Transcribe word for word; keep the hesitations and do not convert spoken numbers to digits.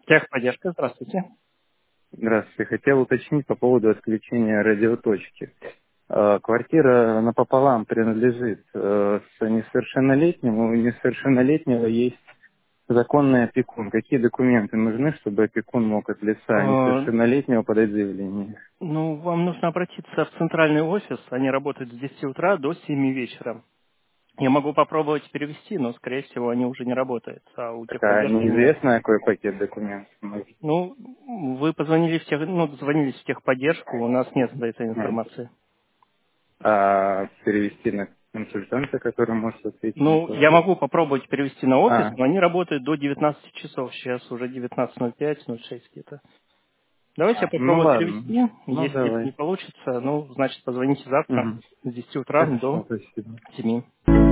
Техподдержка, здравствуйте. Здравствуйте. Хотел уточнить по поводу отключения радиоточки. Э, Квартира напополам принадлежит э, с несовершеннолетним. У несовершеннолетнего есть законный опекун. Какие документы нужны, чтобы опекун мог от лица Э, несовершеннолетнего подать заявление? Ну, вам нужно обратиться в центральный офис. Они работают с десяти утра до семи вечера. Я могу попробовать перевести, но, скорее всего, они уже не работают. А у Так, а техподдержки нет. неизвестно, какой пакет документов нужен? Ну, вы позвонили в тех, ну, дозвонились в техподдержку, у нас нет этой М. информации. А перевести на консультанта, который может ответить на Ну, этот я вопрос? могу попробовать перевести на офис, А, но они работают до девятнадцати часов. Сейчас уже девятнадцать ноль пять, ноль шесть где-то. Давайте я ну попробую ладно. перевести. Ну Если это не давай. получится, ну, значит, позвоните завтра Мгм. с десяти утра Хорошо, до спасибо. семи.